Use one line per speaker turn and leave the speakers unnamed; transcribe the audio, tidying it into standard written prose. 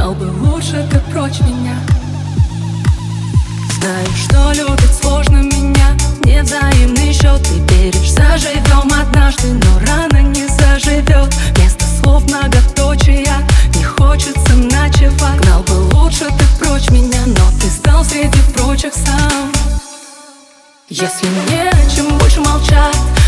Знал бы лучше, как прочь меня. Знаю, что любит сложно меня, невзаимный счет. Ты веришь, заживем однажды, но рано не заживет. Вместо слов многоточия, не хочется ночевать. Знал бы лучше, ты прочь меня, но ты стал среди прочих сам. Если не о чем больше молчать,